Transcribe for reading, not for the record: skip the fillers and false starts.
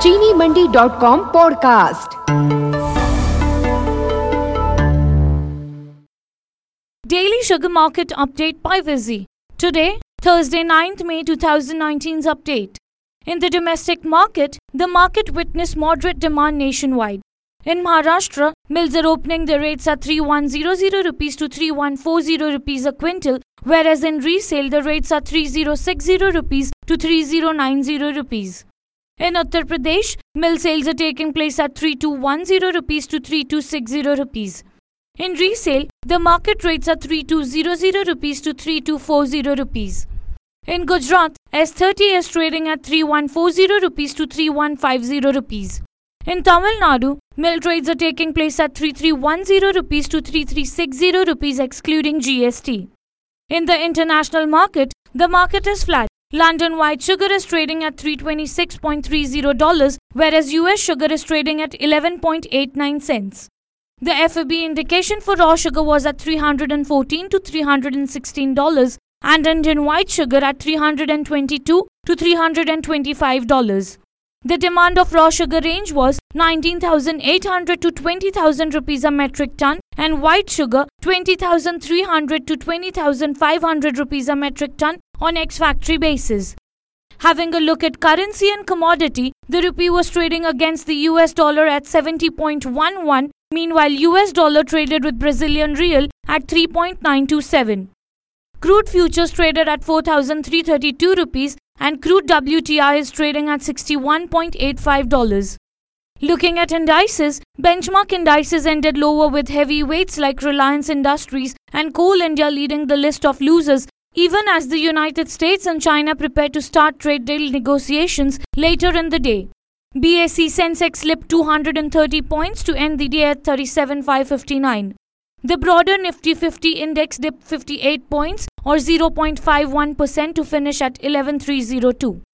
चीनीमंडी.com podcast. Daily Sugar Market Update by Vizzy. Today, Thursday 9th May 2019's update. In the domestic market, the market witnessed moderate demand nationwide. In Maharashtra, mills are opening their rates at 3100 rupees to 3140 rupees a quintal, whereas in resale the rates are 3060 rupees to 3090 rupees. In Uttar Pradesh, mill sales are taking place at 3210 rupees to 3260 rupees. In resale, the market rates are 3200 rupees to 3240 rupees. In Gujarat, S30 is trading at 3140 rupees to 3150 rupees. In Tamil Nadu, mill trades are taking place at 3310 rupees to 3360 rupees excluding GST. In the international market, the market is flat. London white sugar is trading at $326.30, whereas US sugar is trading at 11.89 cents. The FOB indication for raw sugar was at $314 to $316 and Indian white sugar at $322 to $325. The demand of raw sugar range was 19,800 to 20,000 rupees a metric ton and white sugar 20,300 to 20,500 rupees a metric ton on ex-factory basis. Having a look at currency and commodity, the rupee was trading against the US dollar at 70.11, meanwhile US dollar traded with Brazilian real at 3.927. Crude futures traded at 4,332 rupees and crude WTI is trading at $61.85. Looking at indices, benchmark indices ended lower with heavyweights like Reliance Industries and Coal India leading the list of losers, even as the United States and China prepare to start trade deal negotiations later in the day. BSE Sensex slipped 230 points to end the day at 37,559. The broader Nifty 50 index dipped 58 points or 0.51% to finish at 11,302.